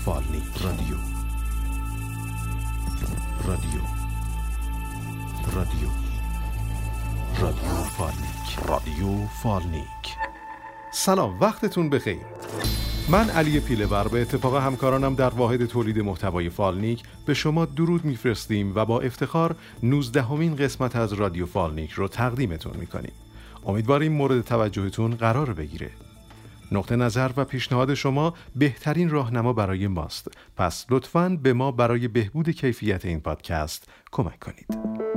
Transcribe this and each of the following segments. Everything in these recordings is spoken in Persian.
فالنیک. رادیو فالنیک. رادیو فالنیک. سلام، وقتتون بخیر. من علی پیله‌ور به اتفاق همکارانم در واحد تولید محتوای فالنیک به شما درود میفرستیم و با افتخار 19مین قسمت از رادیو فالنیک رو تقدیمتون میکنیم. امیدواریم مورد توجهتون قرار بگیره. نقطه نظر و پیشنهاد شما بهترین راهنما برای ماست. پس لطفاً به ما برای بهبود کیفیت این پادکست کمک کنید.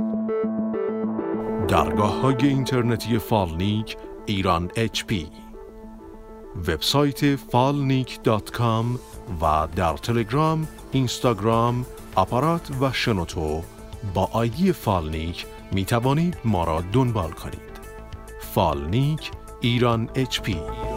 درگاه‌های اینترنتی فالنیک ایران HP، وبسایت falnik.com و در تلگرام، اینستاگرام، آپارات و شنوتو با آیدی فالنیک می توانید ما را دنبال کنید. فالنیک ایران HP.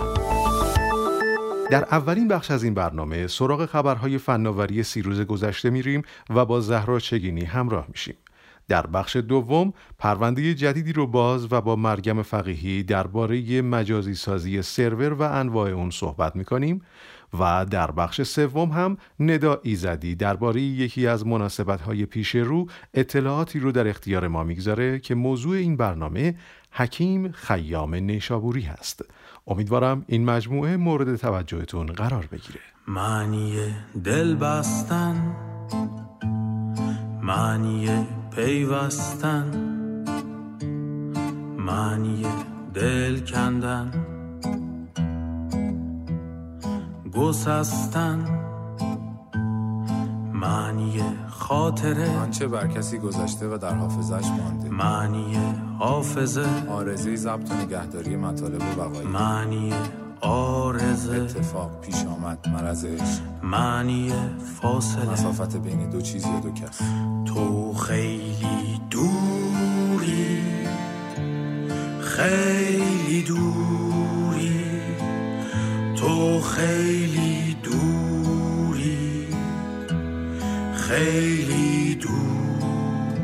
در اولین بخش از این برنامه سراغ خبرهای فناوری 30 روز گذشته میریم و با زهرا چگینی همراه میشیم. در بخش دوم پرونده جدیدی رو باز و با مریم فقیهی درباره مجازی سازی سرور و انواع اون صحبت میکنیم و در بخش سوم هم ندا ایزدی درباره یکی از مناسبت‌های پیش رو اطلاعاتی رو در اختیار ما میگذاره که موضوع این برنامه حکیم خیام نیشابوری هست. امیدوارم این مجموعه مورد توجهتون قرار بگیره. معنی دل بستن، معنی پیوستن، معنی دل کندن، گسستن، معنی خاطره، آنچه بر کسی گذشته و در حافظش مانده، معنی حافظه، آرزوی ضبط و نگهداری مطالب بقایی، معنی آرزه، اتفاق پیش آمد، مرض عشق، معنی فاصله، مسافت بین دو چیز یا دو کس. تو خیلی دوری، خیلی دوری، تو خیلی دوری، خیلی دور،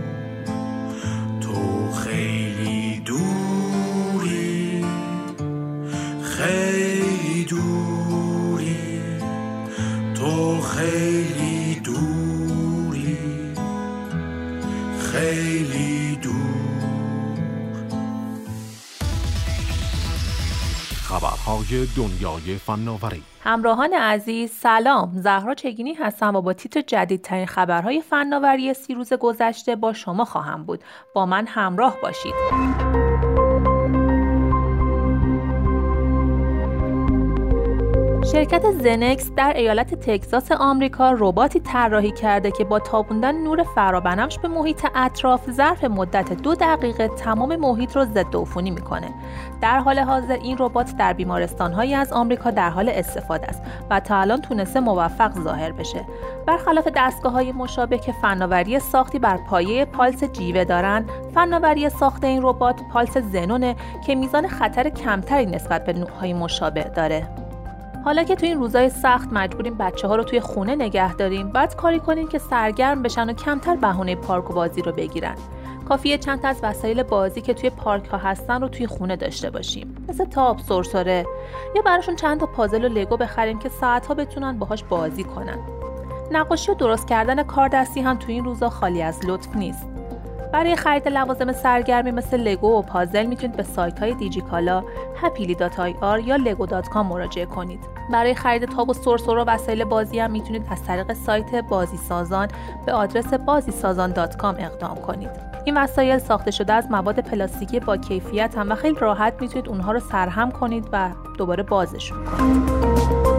تو خیلی دوری، خیلی دوری، تو خیلی دوری، خیلی دور. خبرهای دنیای فناوری. همراهان عزیز سلام، زهرا چگینی هستم و با تیتر جدیدترین خبرهای فناوری 30 روز گذشته با شما خواهم بود. با من همراه باشید. شرکت زنکس در ایالت تگزاس آمریکا رباتی طراحی کرده که با تابوندن نور فرابنفش به محیط اطراف ظرف مدت 2 دقیقه تمام محیط رو ضد عفونی میکنه. در حال حاضر این ربات در بیمارستان‌هایی از آمریکا در حال استفاده است و تا الان تونسته موفق ظاهر بشه. برخلاف دستگاه‌های مشابه که فناوری ساختی بر پایه پالس جیوه دارن، فناوری ساخت این ربات پالس زنونه که میزان خطر کمتری نسبت به نوع‌های مشابه داره. حالا که تو این روزای سخت مجبوریم بچه‌ها رو توی خونه نگه داریم، باید کاری کنیم که سرگرم بشن و کمتر بهونه پارک و بازی رو بگیرن. کافیه چند تا از وسایل بازی که توی پارک‌ها هستن رو توی خونه داشته باشیم، مثل تاپ، سرسره، یا براشون چند تا پازل و لگو بخریم که ساعت‌ها بتونن باهاش بازی کنن. نقاشی و درست کردن کاردستی هم توی این روزا خالی از لطف نیست. برای خرید لوازم سرگرمی مثل لگو و پازل میتونید به سایت‌های دیجیکالا، happily.ir یا lego.com مراجعه کنید. برای خرید تاب و سرسره و وسایل بازی هم میتونید از طریق سایت بازی سازان به آدرس bazisazan.com اقدام کنید. این وسایل ساخته شده از مواد پلاستیکی با کیفیت هم و خیلی راحت میتونید اونها رو سرهم کنید و دوباره بازشون کنید.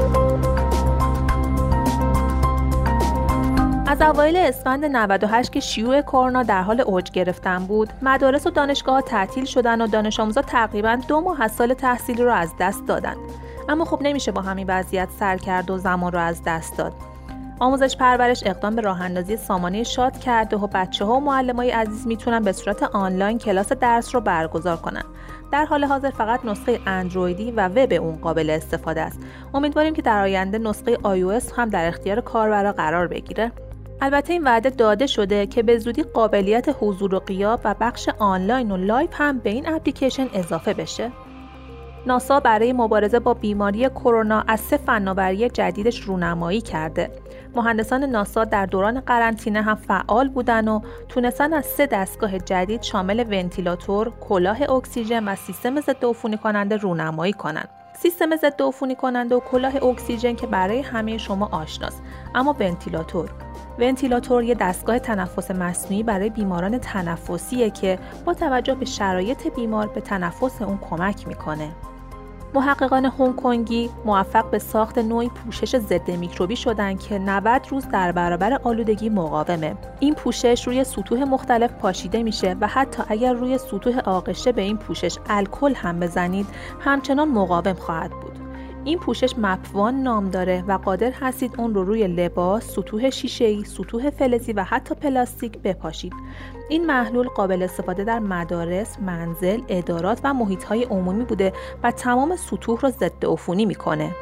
از اوایل اسفند 98 که شیوع کرونا در حال اوج گرفتن بود، مدارس و دانشگاه‌ها تعطیل شدن و دانش آموزا تقریباً 2 ماه از سال تحصیلی رو از دست دادن. اما خب نمیشه با همین وضعیت سر کرد و زمان رو از دست داد. آموزش پرورش اقدام به راه اندازی سامانه شاد کرده و بچه‌ها و معلمای عزیز میتونن به صورت آنلاین کلاس درس رو برگزار کنن. در حال حاضر فقط نسخه اندرویدی و وب اون قابل استفاده است. امیدواریم که در آینده نسخه iOS هم در اختیار کاربرا قرار بگیره. البته این وعده داده شده که به زودی قابلیت حضور و غیاب و بخش آنلاین و لایو هم به این اپلیکیشن اضافه بشه. ناسا برای مبارزه با بیماری کرونا از 3 فناوری جدیدش رونمایی کرده. مهندسان ناسا در دوران قرنطینه هم فعال بودن و تونستن از 3 دستگاه جدید شامل ونتیلاتور، کلاه اکسیژن و سیستم ضدعفونی کننده رونمایی کنن. سیستم ضدعفونی کننده و کلاه اکسیژن که برای همه شما آشناست، اما ونتیلاتور یه دستگاه تنفس مصنوعی برای بیماران تنفسیه که با توجه به شرایط بیمار به تنفس اون کمک میکنه. محققان هنگ کنگی موفق به ساخت نوعی پوشش ضد میکروبی شدن که 90 روز در برابر آلودگی مقاومه. این پوشش روی سطوح مختلف پاشیده میشه و حتی اگر روی سطوح آغشته به این پوشش الکل هم بزنید همچنان مقاوم خواهد بود. این پوشش مپوان نام داره و قادر هستید اون رو روی لباس، سطوح شیشه‌ای، سطوح فلزی و حتی پلاستیک بپاشید. این محلول قابل استفاده در مدارس، منزل، ادارات و محیط‌های عمومی بوده و تمام سطوح رو ضد عفونی میکنه.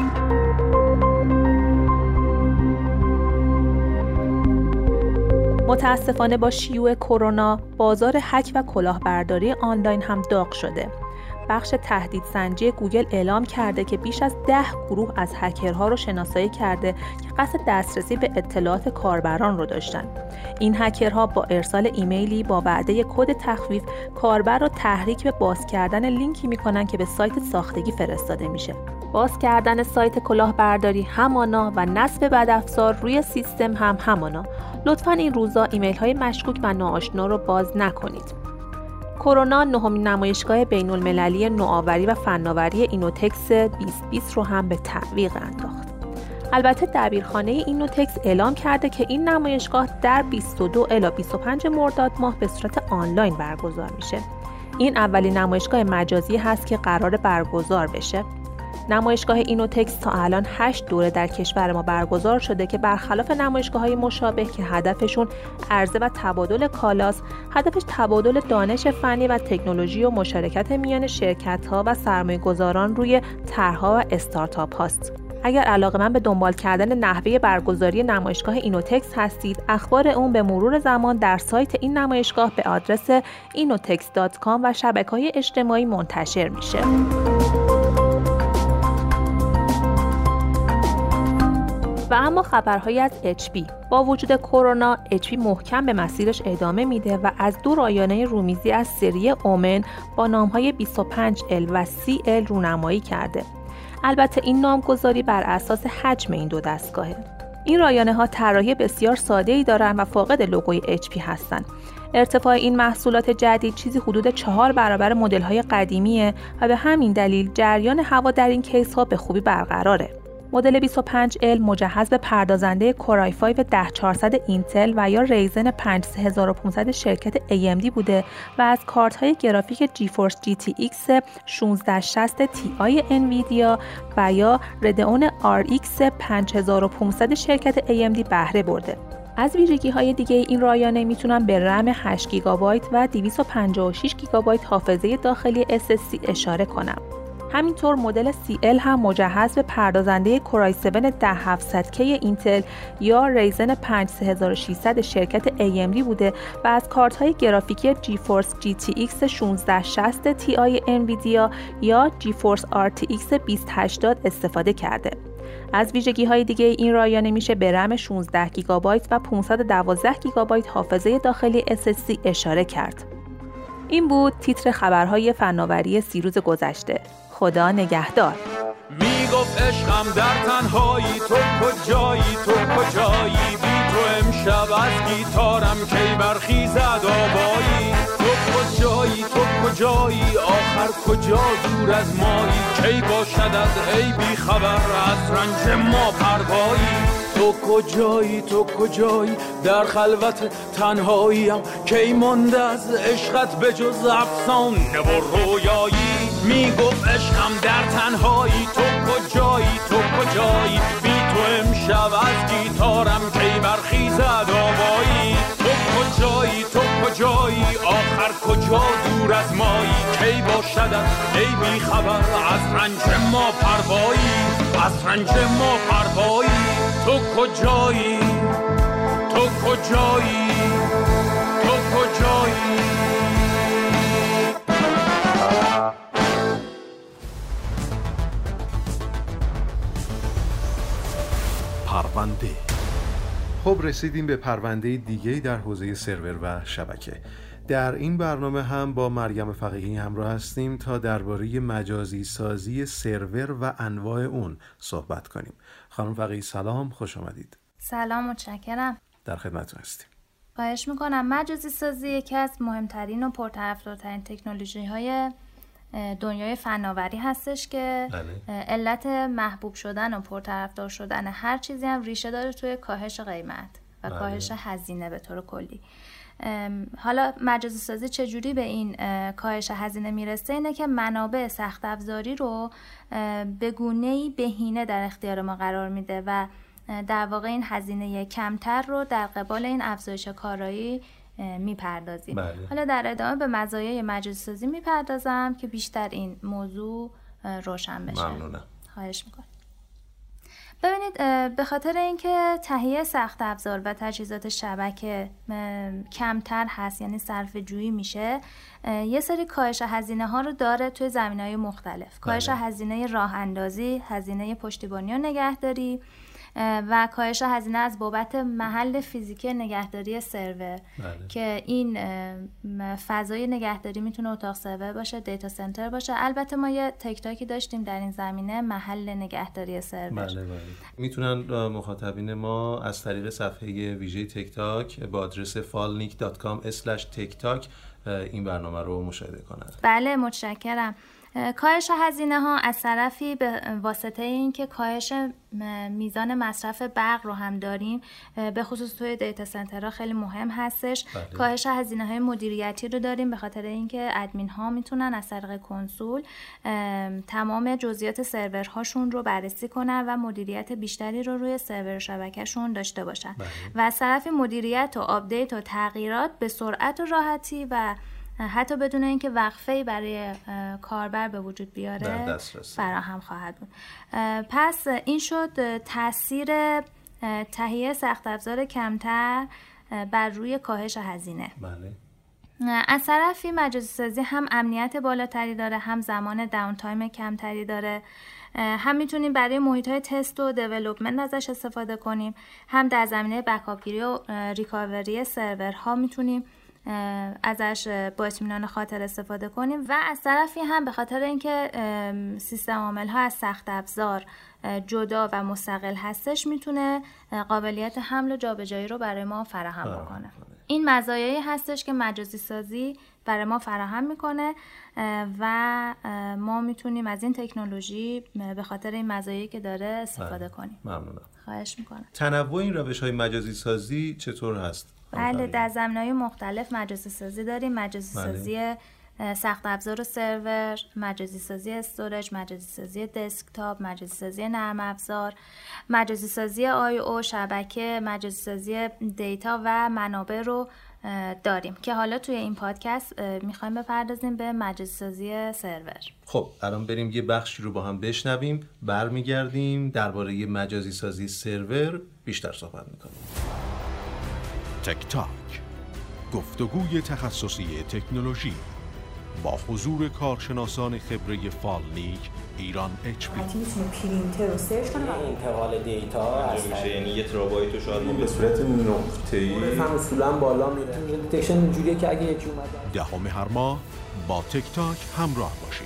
متاسفانه با شیوع کرونا، بازار هک و کلاهبرداری آنلاین هم داغ شده. بخش تهدیدسنجی گوگل اعلام کرده که بیش از 10 گروه از هکرها رو شناسایی کرده که قصد دسترسی به اطلاعات کاربران رو داشتن. این هکرها با ارسال ایمیلی با وعده کد تخفیف کاربر رو تحریک به باز کردن لینکی میکنن که به سایت ساختگی فرستاده میشه. باز کردن سایت کلاهبرداری همانا و نصب بدافزار روی سیستم هم همانا. لطفاً این روزا ایمیل های مشکوک و ناآشنا رو باز نکنید. کرونا 9مین نمایشگاه بین‌المللی نوآوری و فناوری اینوتکس 2020 رو هم به تعویق انداخت. البته دبیرخانه اینوتکس اعلام کرده که این نمایشگاه در 22 الی 25 مرداد ماه به صورت آنلاین برگزار میشه. این اولین نمایشگاه مجازی هست که قرار برگزار بشه. نمایشگاه اینوتکس تا الان 8 دوره در کشور ما برگزار شده که برخلاف نمایشگاه‌های مشابه که هدفشون عرضه و تبادل کالاست، هدفش تبادل دانش فنی و تکنولوژی و مشارکت میان شرکت‌ها و سرمایه‌گذاران روی طرح‌ها و استارتاپ هاست. اگر علاقه‌مند به دنبال کردن نحوه برگزاری نمایشگاه اینوتکس هستید، اخبار اون به مرور زمان در سایت این نمایشگاه به آدرس inotex.com و شبکه‌های اجتماعی منتشر میشه. و اما خبرهایی از HP. با وجود کرونا، HP محکم به مسیرش ادامه میده و از 2 رایانه رومیزی از سری اومن با نامهای 25L و 30L رونمایی کرده. البته این نامگذاری بر اساس حجم این 2 دستگاهه. این رایانه ها طراحی بسیار ساده‌ای دارن و فاقد لوگوی HP هستن. ارتفاع این محصولات جدید چیزی حدود 4 برابر مدل‌های قدیمیه و به همین دلیل جریان هوا در این کیس ها به خوبی برقراره. مدل 25L مجهز به پردازنده کورای 5 10400 اینتل و یا ریزن 5500 شرکت AMD بوده و از کارت‌های گرافیک جیفورس GTX 1660 Ti انویدیا و یا ردئون RX 5500 شرکت AMD بهره برده. از ویژگی‌های دیگه این رایانه میتونن به رم 8 گیگابایت و 256 گیگابایت حافظه داخلی SSD اشاره کنم. همینطور مدل CL هم مجهز به پردازنده کورای 7 10700K اینتل یا ریزن 5600 شرکت AMD بوده و از کارت‌های گرافیکی جیفورس GTX 1660 Ti انویدیا یا جیفورس RTX 2080 استفاده کرده. از ویژگی‌های دیگه این رایانه میشه به رم 16 گیگابایت و 512 گیگابایت حافظه داخلی SSD اشاره کرد. این بود تیتر خبرهای فناوری 30 روز گذشته. خدا نگهدار. میگفت عشقم در تنهایی، تو کجایی تو کجایی، بی تو امشب از گیتارم کی برخیزد آوایی، تو کجایی تو کجایی، آخر کجا دور از مایی، کی باشد از ای بی خبر از رنج ما پروایی، تو کجایی تو کجایی، در خلوت تنهاییم کی مانده از عشقت به جز افسانه و رویایی، میگفت عشقم در تنهایی، تو کجایی تو کجایی، بی تو امشب از گیتارم کی برخیزد آوایی، تو کجایی تو کجایی، آخر کجا دور از مایی، کی باشد ای بی خبر از رنج ما پروایی، از رنج ما پروایی، تو کجایی تو کجایی تو کجایی. خب رسیدیم به پرونده دیگه‌ای در حوزه سرور و شبکه. در این برنامه هم با مریم فقیهی همراه هستیم تا درباره مجازی سازی سرور و انواع اون صحبت کنیم. خانم فقیهی سلام، خوش آمدید. سلام، متشکرم. در خدمتتون هستیم. خواهش میکنم. مجازی سازی یکی از مهمترین و پرطرفدارترین تکنولوژی‌های دنیای فناوری هستش که علت محبوب شدن و پرطرفدار شدن هر چیزی هم ریشه داره توی کاهش قیمت و کاهش هزینه به طور کلی. حالا مجازی سازی چجوری به این کاهش هزینه میرسه؟ اینه که منابع سخت افزاری رو به گونه‌ای بهینه در اختیار ما قرار میده و در واقع این هزینه کمتر رو در قبال این افزایش کارایی میپردازیم. حالا در ادامه به مزایای مجازی سازی میپردازم که بیشتر این موضوع روشن بشه. ممنونم. خواهش میکنم. ببینید، به خاطر اینکه تهیه سخت افزار و تجهیزات شبکه کمتر هست، یعنی صرفه جویی میشه، یه سری کاهش هزینه ها رو داره توی زمینه‌های مختلف. کاهش هزینه راه اندازی، هزینه پشتیبانی و نگهداری و کاهش هزینه از بابت محل فیزیکی نگهداری سرور که این فضای نگهداری میتونه اتاق سرور باشه، دیتا سنتر باشه. البته ما یه تک تاکی داشتیم در این زمینه، محل نگهداری سرور. میتونن مخاطبین ما از طریق صفحه ویژه تک تاک با آدرس falnik.com/tiktok این برنامه رو مشاهده کنند. بله، متشکرم. کاهش هزینه ها از طرفی به واسطه این که کاهش میزان مصرف برق رو هم داریم، به خصوص توی دیتا سنترها خیلی مهم هستش. کاهش هزینه های مدیریتی رو داریم به خاطر اینکه ادمین ها میتونن از طریق کنسول تمام جزئیات سرورهاشون رو بررسی کنن و مدیریت بیشتری رو روی سرور شبکهشون داشته باشن. و از طرفی مدیریت و آپدیت و تغییرات به سرعت و راحتی و حتی بدون اینکه وقفه‌ای برای کاربر به وجود بیاره فراهم خواهد بود. پس این شد تاثیر تهیه سخت افزار کمتر بر روی کاهش هزینه. بله. از طرفی مجازی سازی هم امنیت بالاتری داره، هم زمان داون تایم کمتری داره، هم میتونیم برای محیط‌های تست و دیولپمنت ازش استفاده کنیم، هم در زمینه بکاپ گیری و ریکاوری سرورها میتونیم ازش با اطمینان خاطر استفاده کنیم. و از طرفی هم به خاطر اینکه سیستم عامل‌ها از سخت افزار جدا و مستقل هستش، میتونه قابلیت حمل و جابجایی رو برای ما فراهم بکنه. این مزایایی هستش که مجازی سازی برای ما فراهم میکنه و ما میتونیم از این تکنولوژی به خاطر این مزایایی که داره استفاده کنیم. ممنونم. خواهش میکنم. تنوع این روش‌های مجازی سازی چطور هست؟ بله، در زمینه‌های مختلف مجازی سازی داریم. مجازی سازی سخت افزار و سرور، مجازی سازی استورج، مجازی سازی دسکتاپ، مجازی سازی نرم افزار، مجازی سازی I/O شبکه، مجازی سازی دیتا و منابع رو داریم که حالا توی این پادکست میخوایم بپردازیم به مجازی سازی سرور. خب الان بریم یه بخشی رو با هم بشنویم، برمیگردیم درباره مجازی سازی سرور بیشتر صحبت میکنیم. تک تاک، گفتگوی تخصصی تکنولوژی با حضور کارشناسان خبره فالنیک ایران HP. میتونه پرینتر رو سرچ کنه و انتقال دیتا هست، یعنی یه ترابایت رو شاید ما به صورت نقطه‌ای رقم اصولا بالا میره. دیتکشن اینجوریه که اگه یکی اومد 10 هر ماه با تک تاک همراه باشید.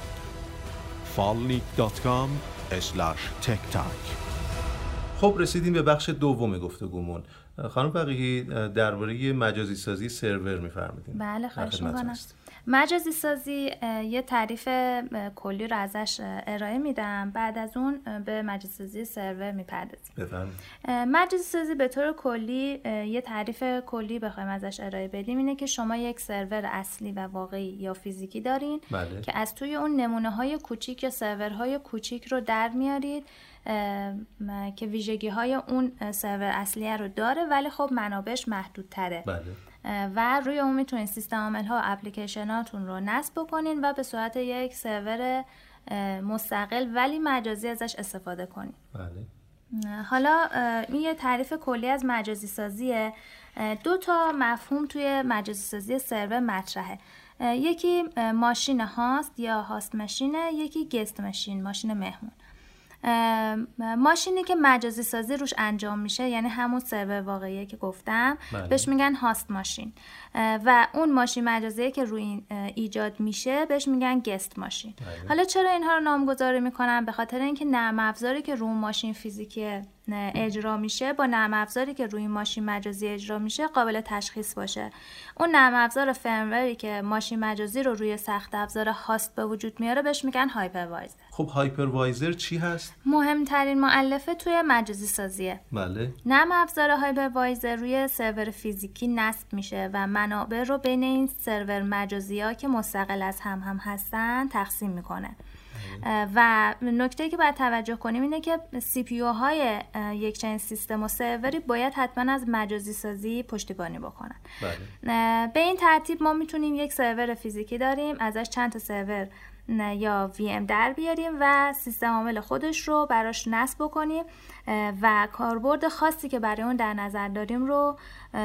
falnik.com/tiktok. خب رسیدیم به بخش دوم گفتگومون. خانم فقیهی درباره مجازی سازی سرور می‌فرمایید. بله، خواهش می‌کنم. مجازی سازی یه تعریف کلی رو ازش ارائه میدم، بعد از اون به مجازی سازی سرور میپردازیم. بفرمایید. مجازی سازی به طور کلی یه تعریف کلی بخوایم ازش ارائه بدیم اینه که شما یک سرور اصلی و واقعی یا فیزیکی دارین که از توی اون نمونه‌های کوچیک یا سرورهای کوچیک رو در میارید که ویژگی‌های اون سرور اصلی رو داره ولی خب منابعش محدودتره. و روی اون میتونید سیستم عامل‌ها و اپلیکیشناتون رو نصب بکنین و به صورت یک سرور مستقل ولی مجازی ازش استفاده کنین. حالا این یه تعریف کلی از مجازی سازیه. 2 تا مفهوم توی مجازی سازی سرور مطرحه. یکی ماشین هاست یا هاست ماشینه، یکی گست ماشین، ماشین مهمون. ماشینی که مجازی سازی روش انجام میشه، یعنی همون سرور واقعیه که گفتم، بهش میگن هاست ماشین، و اون ماشین مجازیه که روی این ایجاد میشه بهش میگن گست ماشین. حالا چرا اینها رو نامگذاری میکنن؟ به خاطر اینکه نرم افزاری که روی ماشین فیزیکی اجرا میشه با نرم افزاری که روی ماشین مجازی اجرا میشه قابل تشخیص باشه. اون نرم افزار فرموری که ماشین مجازی رو روی سخت افزار هاست به وجود میاره بهش میگن هایپروایزر. خب هایپروایزر چی هست؟ مهمترین مؤلفه توی مجازی سازیه. بله. نرم افزار هایپروایزر روی سرور فیزیکی نصب میشه و منابع رو بین این سرور مجازی‌ها که مستقل از هم هستن تقسیم میکنه. و نکته‌ای که باید توجه کنیم اینه که سی پی یو های یک چنین سیستم و سروری باید حتما از مجازی سازی پشتیبانی بکنن. بله. به این ترتیب ما میتونیم یک سرور فیزیکی داریم، ازش چند تا سرور یا VM در بیاریم و سیستم عامل خودش رو براش نصب بکنیم و کاربرد خاصی که برای اون در نظر داریم رو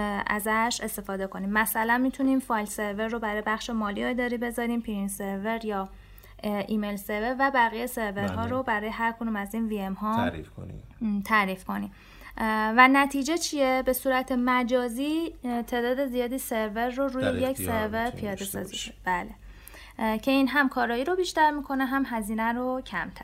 ازش استفاده کنیم. مثلا میتونیم فایل سرور رو برای بخش مالی اداری بذاریم، پرینت سرور یا ایمیل سرور و بقیه سرورها رو برای هر کدوم از این VM ها تعریف کنیم. و نتیجه چیه؟ به صورت مجازی تعداد زیادی سرور رو روی یک سرور پیاده سازی شد. بله. که این هم کارایی رو بیشتر میکنه هم هزینه رو کمتر.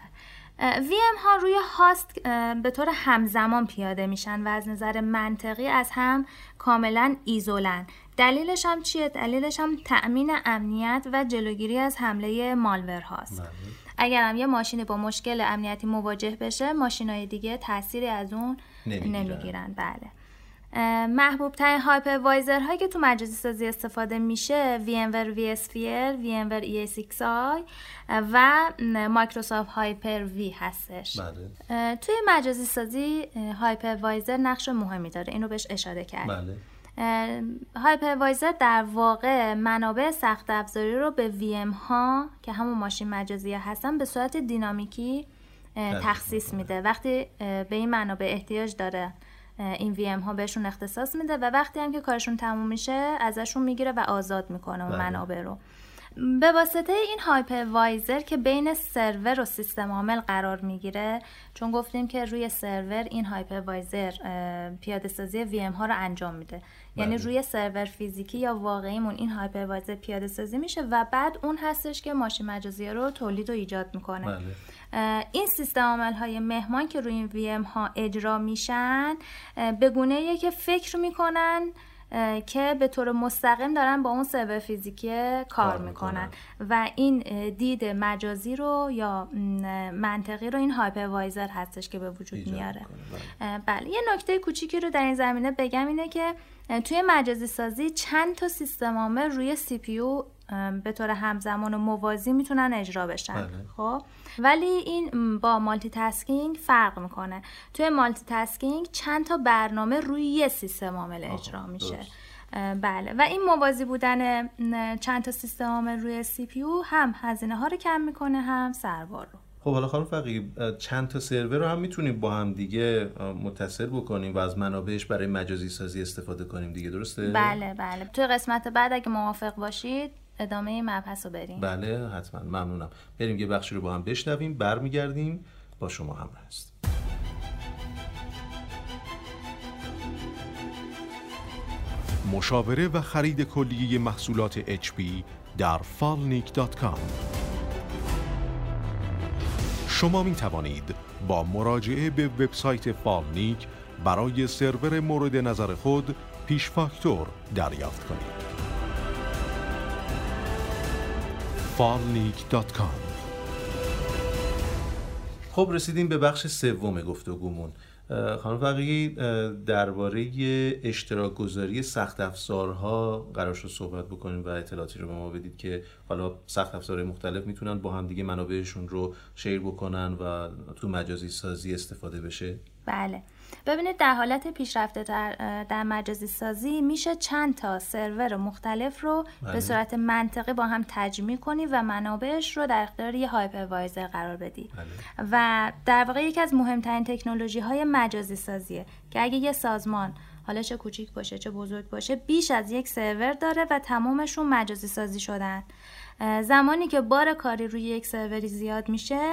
VM ها روی هاست به طور همزمان پیاده میشن و از نظر منطقی از هم کاملا ایزولن. دلیلش هم چیه؟ دلیلش هم تأمین امنیت و جلوگیری از حمله مالور هاست. اگر هم یه ماشینی با مشکل امنیتی مواجه بشه، ماشینای دیگه تأثیری از اون نمیگیرن. بله. محبوب ترین هایپروایزر هایی که تو مجازی سازی استفاده میشه VMware vSphere، VMware EA6i و مایکروسافت هایپر وی هستش. بله. توی مجازی سازی هایپروایزر نقش مهمی داره، اینو بهش اشاره کردم. بله. هایپروایزر در واقع منابع سخت افزاری رو به VM ها که همون ماشین مجازی هستن به صورت دینامیکی تخصیص میده. وقتی به این منابع احتیاج داره این VM ها بهشون اختصاص میده و وقتی هم که کارشون تموم میشه ازشون میگیره و آزاد میکنه اون منابع رو. به واسطه این هایپروایزر که بین سرور و سیستم عامل قرار میگیره، چون گفتیم که روی سرور این هایپروایزر پیاده سازی VM ها رو انجام میده. یعنی روی سرور فیزیکی یا واقعیمون این هایپروایزر پیاده سازی میشه و بعد اون هستش که ماشین مجازی رو تولید و ایجاد میکنه. این سیستم عامل های مهمان که روی این VM ها اجرا میشن به گونه‌ایه که فکر میکنن که به طور مستقیم دارن با اون سرور فیزیکی کار میکنن و این دید مجازی رو یا منطقی رو این هایپروایزر هستش که به وجود میاره. بله. یه نکته کوچیکی رو در این زمینه بگم اینه که توی مجازی سازی چند تا سیستم عامل روی CPU به طور همزمان و موازی میتونن اجرا بشن. خب ولی این با مالتی تاسکینگ فرق میکنه. توی مالتی تاسکینگ چند تا برنامه روی یه سیستم عامل اجرا میشه. بله. و این موازی بودن چند تا سیستم عامل روی CPU هم هزینه ها رو کم میکنه هم سربار رو. خب حالا خانم فقیه، چند تا سرور رو هم میتونیم با هم دیگه متصل بکنیم و از منابعش برای مجازی سازی استفاده کنیم دیگه، درسته؟ بله بله. توی قسمت بعد اگه موافق باشید ادامه این مبحث رو بریم. بله حتما، ممنونم. بریم یه بخشی رو با هم بشنویم، برمیگردیم با شما همراه هستیم. مشاوره و خرید کلیه محصولات HP در falnik.com. شما می توانید با مراجعه به وبسایت فالنیک برای سرور مورد نظر خود پیش فاکتور دریافت کنید. falnik.com. خب رسیدیم به بخش سوم گفتگومون. خانم فقیهی، درباره اشتراک گذاری سخت افزارها قرار شد صحبت بکنیم و اطلاعاتی رو به ما بدید که حالا سخت افزارهای مختلف میتونن با هم دیگه منابعشون رو شیر بکنن و تو مجازی سازی استفاده بشه. بله. ببینید در حالت پیشرفته در مجازی سازی میشه چند تا سرور مختلف رو به صورت منطقی با هم تجمیع کنی و منابعش رو در اختیار یه هایپروایزر قرار بدی. و در واقع یکی از مهمترین تکنولوژی های مجازی سازیه که اگه یه سازمان حالا چه کوچیک باشه چه بزرگ باشه بیش از یک سرور داره و تمامشون مجازی سازی شدن، زمانی که بار کاری روی یک سروری زیاد میشه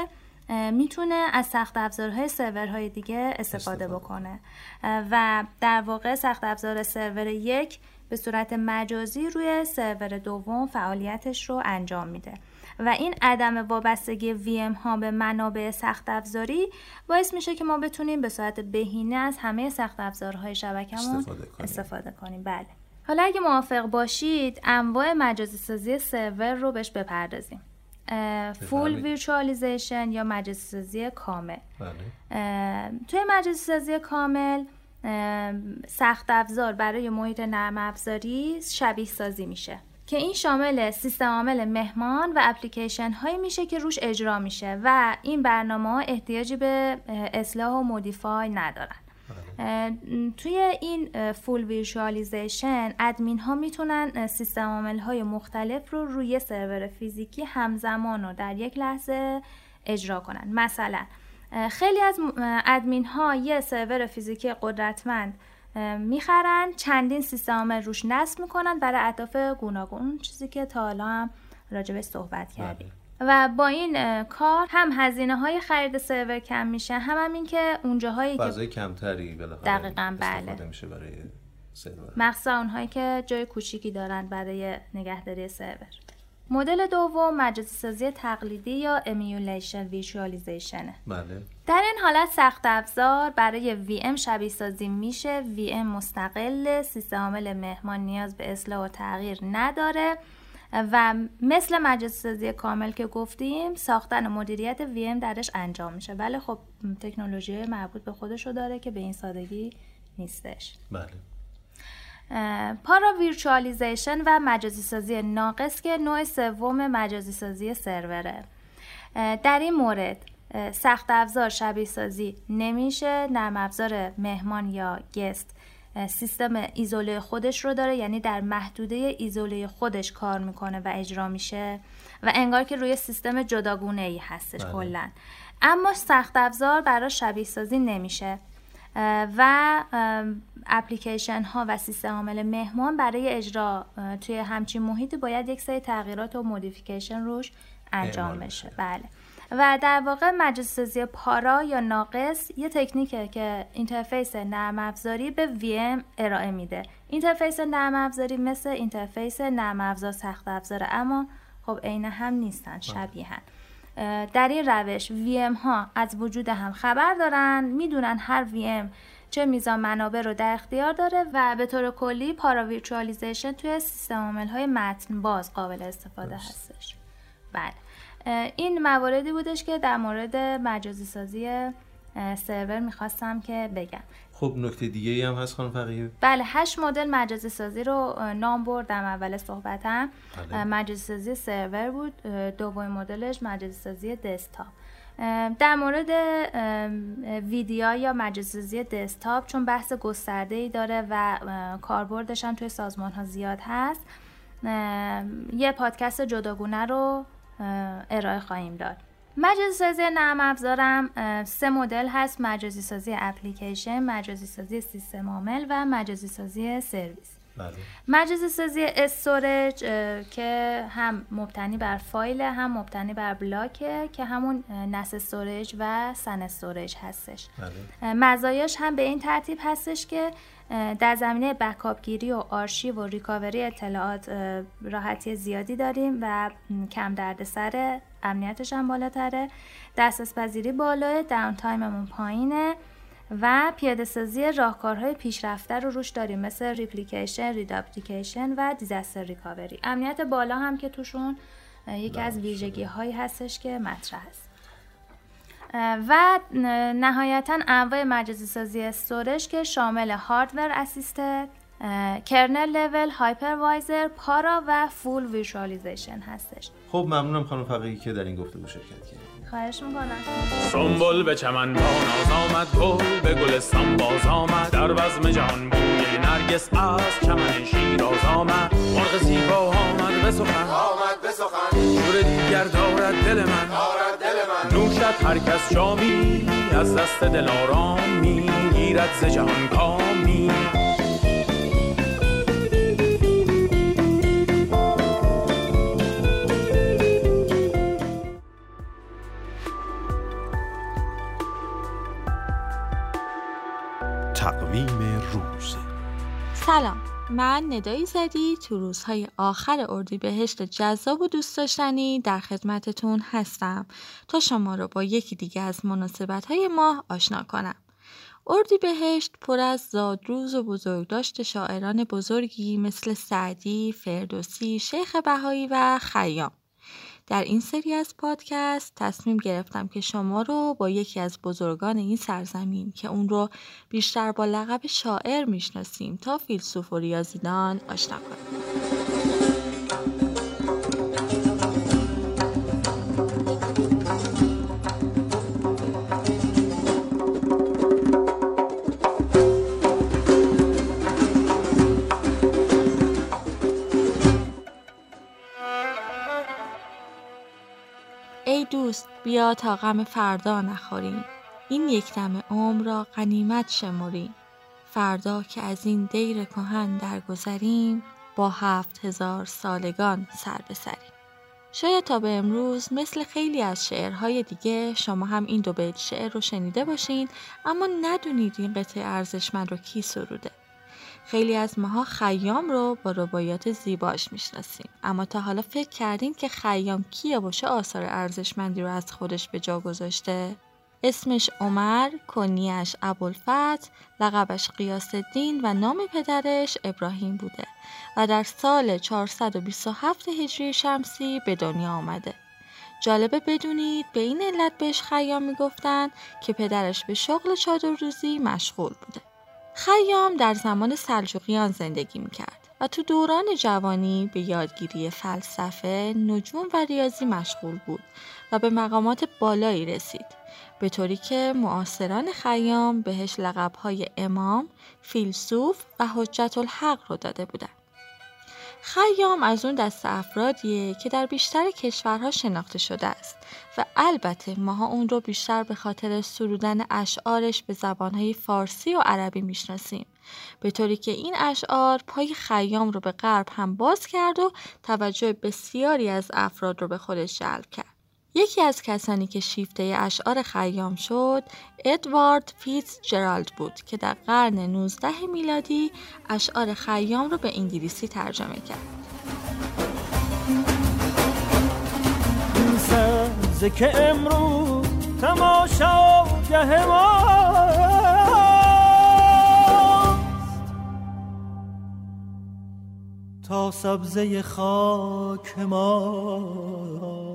میتونه از سخت افزارهای سرورهای دیگه استفاده بکنه و در واقع سخت افزار سرور 1 به صورت مجازی روی سرور دوم فعالیتش رو انجام میده و این عدم وابستگی VM ها به منابع سخت افزاری باعث میشه که ما بتونیم به صورت بهینه از همه سخت افزارهای شبکه‌مون استفاده کنیم. بله. حالا اگه موافق باشید انواع مجازی سازی سرور رو بهش بپردازیم. فول ویرچوالیزیشن یا مجازی سازی کامل. توی مجازی سازی کامل سخت افزار برای محیط نرم افزاری شبیه سازی میشه که این شامل سیستم عامل مهمان و اپلیکیشن هایی میشه که روش اجرا میشه و این برنامه ها احتیاجی به اصلاح و مودیفای ندارن. توی این فول ویرچوالیزیشن ادمین ها میتونن سیستم عامل های مختلف رو روی سرور فیزیکی همزمان و در یک لحظه اجرا کنن. مثلا خیلی از ادمین ها یه سرور فیزیکی قدرتمند میخرن، چندین سیستم عامل روش نصب میکنن برای اهداف گوناگون، چیزی که تا حالا هم راجبش صحبت کردیم. و با این کار هم هزینه های خرید سرور کم میشه، هم این که اونجاهایی که فضای کمتری بالاخره دقیقاً استفاده میشه برای سرور، مخصوصا اونهایی که جای کوچیکی دارن برای نگهداری سرور. مدل دوم مجازی سازی تقلیدی یا امیولیشن ویژوالایزیشن. بله. در این حالت سخت افزار برای VM شبیه سازی میشه. VM مستقل، سیستم عامل مهمان نیاز به اصلاح و تغییر نداره و مثل مجازی سازی کامل که گفتیم ساختن و مدیریت VM درش انجام میشه، ولی خب تکنولوژی مربوط به خودشو داره که به این سادگی نیستش. بله. پارا ویرچوالیزیشن و مجازی سازی ناقص که نوع سوم مجازی سازی سروره. در این مورد سخت افزار شبیه سازی نمیشه، نرم افزار مهمان یا گست سیستم ایزوله خودش رو داره، یعنی در محدوده ایزوله خودش کار میکنه و اجرا میشه و انگار که روی سیستم جداگونه ای هستش کلا. اما سخت افزار برای شبیه سازی نمیشه و اپلیکیشن ها و سیستم عامل مهمان برای اجرا توی همچین محیطی باید یک سری تغییرات و مودیفیکیشن روش انجام بشه. بله. و در واقع مجازی سازی پارا یا ناقص یه تکنیکه که اینترفیس نرم افزاری به VM ارائه میده. اینترفیس نرم افزاری مثل اینترفیس نرم افزار سخت افزاره، اما خب عین هم نیستن، شبیهن. در این روش VM ها از وجود هم خبر دارن، میدونن هر VM چه میزان منابع رو در اختیار داره و به طور کلی پارا ویرچوالیزیشن توی سیستم عامل های متن باز قابل استفاده هستش. بله. این مواردی بودش که در مورد مجازی سازی سرور میخواستم که بگم. خب نکته دیگه ای هم هست خانم فقیه؟ بله، 8 مدل مجازی سازی رو نام بردم اول صحبتم. مجازی سازی سرور بود، دومین مدلش مجازی سازی دسکتاپ. در مورد ویدیو یا مجازی سازی دسکتاپ چون بحث گسترده‌ای داره و کاربردش هم توی سازمان ها زیاد هست، یه پادکست جداگونه رو ارائه خواهیم داد. مجازی سازی نرم افزارم 3 مدل هست: مجازی سازی اپلیکیشن، مجازی سازی سیستم عامل و مجازی سازی سرویس. بله. مجازی سازی استوریج که هم مبتنی بر فایل هم مبتنی بر بلاکه که همون نس استوریج و سن استوریج هستش. بله. مزایاش هم به این ترتیب هستش که در زمینه بکاپ گیری و آرشیو و ریکاوری اطلاعات راحتی زیادی داریم و کم دردسر، امنیتش هم بالاتره، دسترس پذیری بالاه، داون تایممون پایینه و پیاده سازی راهکارهای پیشرفته رو روش داریم مثل ریپلیکیشن، ریداپلیکیشن و دیزاستر ریکاوری. امنیت بالا هم که توشون یکی از ویژگی هایی هستش که مطرح است. و نهایتا انواع مجازی سازی استوریج که شامل هاردور اسیستد، کرنل لول، هایپروایزر، پارا و فول ویرچوالیزیشن هستش. خب ممنونم خانم فقیهی که در این گفتگو شرکت کردید. خواهش میکنم. سنبل به چمن ناز آمد، گل به گلستان باز آمد، در بزم جهان بوی نرگس از چمن شیراز آمد. مرغ زیبا آمد به سخن، شور دیگر دارد دل من، نوشد هر کس جامی، از دست دلارام میگیرد ز جهان کامی. روز. سلام، من ندایی زدی تو روزهای آخر اردیبهشت جذاب و دوست داشتنی در خدمتتون هستم تا شما رو با یکی دیگه از مناسبت‌های ماه آشنا کنم. اردیبهشت پر از زادروز و بزرگداشت شاعران بزرگی مثل سعدی، فردوسی، شیخ بهایی و خیام. در این سری از پادکست تصمیم گرفتم که شما رو با یکی از بزرگان این سرزمین که اون رو بیشتر با لقب شاعر میشناسیم تا فیلسوف و ریاضیدان آشنا کنم. ای دوست بیا تا غم فردا نخوریم، این یک دم عمر را غنیمت شمریم. فردا که از این دیر کهن درگذریم، با 7000 سالگان سر بسریم. شاید تا به امروز مثل خیلی از شعرهای دیگه شما هم این 2 بیت شعر رو شنیده باشین، اما ندونید این قطعه ارزشمند رو کی سروده. خیلی از ماها خیام رو با رباعیات زیباش میشناسیم، اما تا حالا فکر کردین که خیام کیه و چه آثار ارزشمندی رو از خودش به جا گذاشته؟ اسمش عمر، کنیش ابوالفتح، لقبش غیاث‌الدین و نام پدرش ابراهیم بوده و در سال 427 هجری شمسی به دنیا آمده. جالبه بدونید به این علت بهش خیام میگفتن که پدرش به شغل چادرروزی مشغول بوده. خیام در زمان سلجوقیان زندگی میکرد و تو دوران جوانی به یادگیری فلسفه، نجوم و ریاضی مشغول بود و به مقامات بالایی رسید، به طوری که معاصران خیام بهش لقب‌های امام، فیلسوف و حجت الحق رو داده بودن. خیام از اون دست افرادیه که در بیشتر کشورها شناخته شده است و البته ماها اون رو بیشتر به خاطر سرودن اشعارش به زبانهای فارسی و عربی میشناسیم، به طوری که این اشعار پای خیام رو به غرب هم باز کرد و توجه بسیاری از افراد رو به خودش جلب کرد. یکی از کسانی که شیفته اشعار خیام شد ادوارد فیتزجرالد بود که در قرن 19 میلادی اشعار خیام رو به انگلیسی ترجمه کرد. این سبزه که امروز تماشاگه ماست، تا سبزه خاک ما،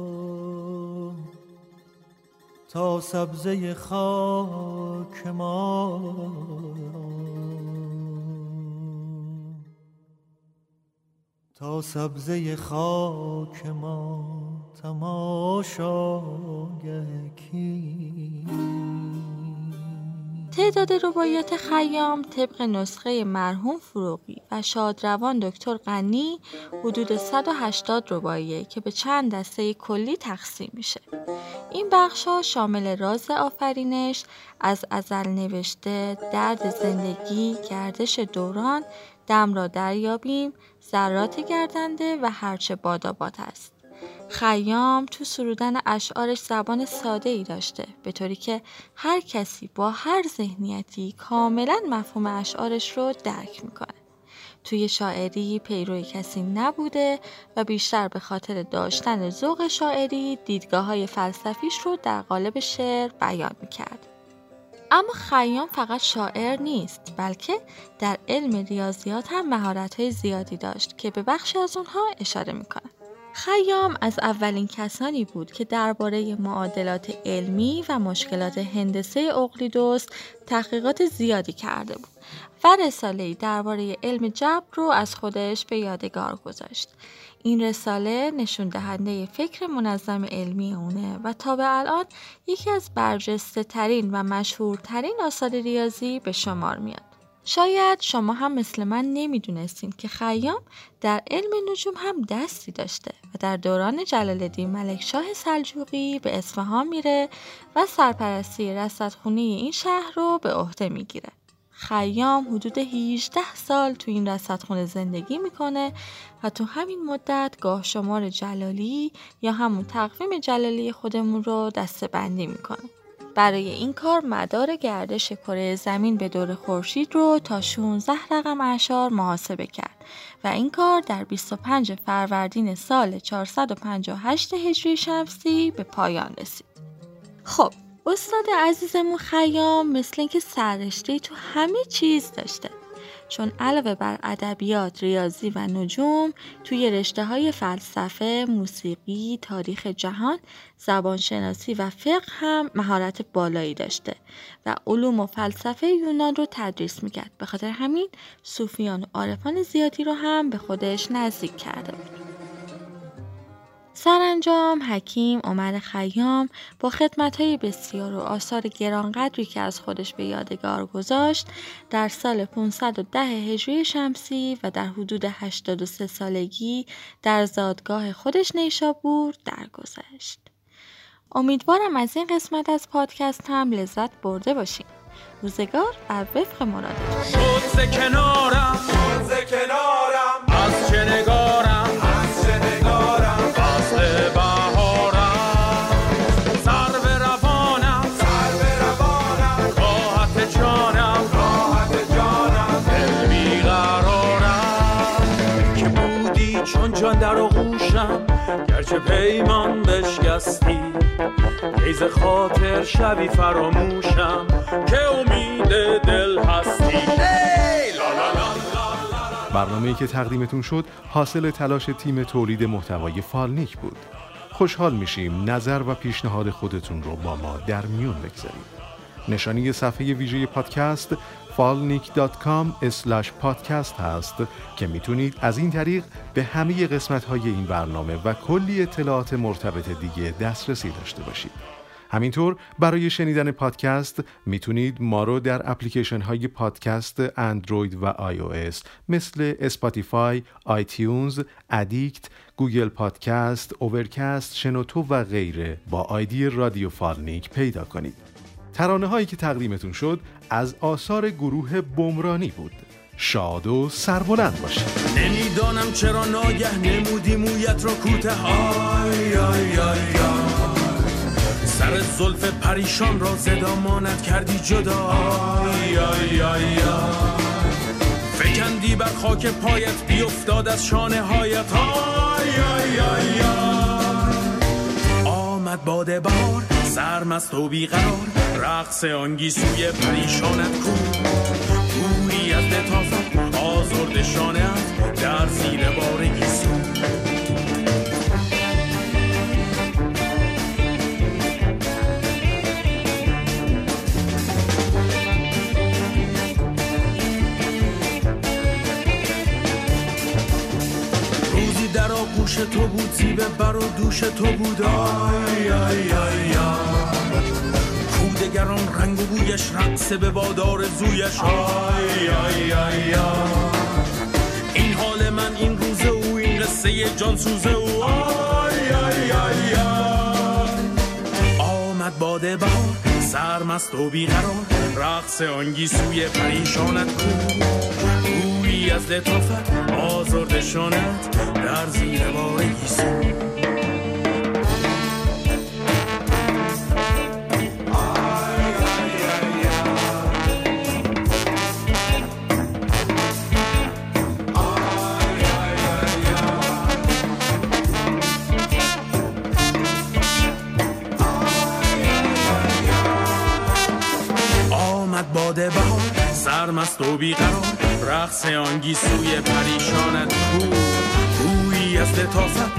تا سبزه خاک ما، تا سبزه خاک ما تماشاگه کی. تعداد رباعیات خیام طبق نسخه مرحوم فروغی و شادروان دکتر غنی حدود 180 رباعیه که به چند دسته کلی تقسیم میشه. این بخش‌ها شامل راز آفرینش، از ازل نوشته، درد زندگی، گردش دوران، دم را دریابیم، ذرات گردنده و هرچه باداباد است. خیام تو سرودن اشعارش زبان ساده ای داشته، به طوری که هر کسی با هر ذهنیتی کاملا مفهوم اشعارش رو درک میکنه. توی شاعری پیروی کسی نبوده و بیشتر به خاطر داشتن ذوق شاعری دیدگاه‌های فلسفیش رو در قالب شعر بیان میکرد. اما خیام فقط شاعر نیست، بلکه در علم ریاضیات هم مهارت‌های زیادی داشت که به بخشی از اونها اشاره میکنه. خیام از اولین کسانی بود که درباره معادلات علمی و مشکلات هندسه اقلیدس تحقیقات زیادی کرده بود و رساله‌ای درباره علم جبر رو از خودش به یادگار گذاشت. این رساله نشون دهنده فکر منظم علمی اونه و تا به الان یکی از برجسته ترین و مشهورترین آثار ریاضی به شمار میاد. شاید شما هم مثل من نمیدونستین که خیام در علم نجوم هم دستی داشته و در دوران جلال‌الدین ملکشاه سلجوقی به اصفهان میره و سرپرستی رصدخونه این شهر رو به عهده میگیره. خیام حدود 18 سال تو این رصدخونه زندگی میکنه و تو همین مدت گاه شمار جلالی یا همون تقویم جلالی خودمون رو دسته بندی میکنه. برای این کار مدار گردش کره زمین به دور خورشید رو تا 16 رقم اعشار محاسبه کرد و این کار در 25 فروردین سال 458 هجری شمسی به پایان رسید. خب استاد عزیزمون خیام مثل اینکه سررشته تو همه چیز داشته، چون علاوه بر ادبیات، ریاضی و نجوم توی رشته‌های فلسفه، موسیقی، تاریخ جهان، زبانشناسی و فقه هم مهارت بالایی داشته و علوم و فلسفه یونان رو تدریس میکرد. به خاطر همین صوفیان و عارفان زیادی رو هم به خودش نزدیک کرده بود. سرانجام حکیم عمر خیام با خدمت‌های بسیار و آثار گرانقدری که از خودش به یادگار گذاشت در سال 510 هجری شمسی و در حدود 83 سالگی در زادگاه خودش نیشابور درگذشت. امیدوارم از این قسمت از پادکست هم لذت برده باشین. روزگار بر وفق مرادتون. شد ز کنارم از چه نگارم جان در آغوشم گرچه پیمان بشکستی، ایز خاطر شبی فراموشم که امید دل هستی. برنامه‌ای که تقدیمتون شد حاصل تلاش تیم تولید محتوای فالنیک بود. خوشحال میشیم نظر و پیشنهاد خودتون رو با ما در میون بگذارید. نشانی صفحه ویژه پادکست falnik.com/podcast هست که میتونید از این طریق به همه قسمت‌های این برنامه و کلی اطلاعات مرتبط دیگه دسترسی داشته باشید. همینطور برای شنیدن پادکست میتونید ما رو در اپلیکیشن های پادکست اندروید و iOS مثل اسپاتیفای، آیتیونز، ادیکت، گوگل پادکست، اوورکست، شنوتو و غیره با آیدی رادیو فالنیک پیدا کنید. ترانه هایی که تقدیمتون شد از آثار گروه بمرانی بود. شاد و سربلند باشید. نمیدانم چرا ناگه نمودی مویت را کوته، آی آی آی سر زلف پریشان را زدامانت کردی جدا، آی آی آی فکندی بر خاک پایت بیافتاد از شانه هایت، آی آی آی آمد باد بهار سرمست و بیقرار، رقص آنگیسوی پریشانت کو، گویی از لطافت آزرد شانه‌ات در زیر بار گیسو. روزی در آغوش تو بود، زیب بر و دوش تو بود، آی آی آی دگران رنگ و بویش رقص به بادار زویش، آی آی آی این حال من، این روز او، این قصه جان سوز او، آی آی آی آمد باد بهار سرمست و بیقرار، رقص آنگیسوی پریشانت کو، گویی از لطافت آزرد شانت در زیر بار گیسو. باد بهار سرمست و بیقرار، رقص آنگیسوی پریشانت کو، گویی از لطافت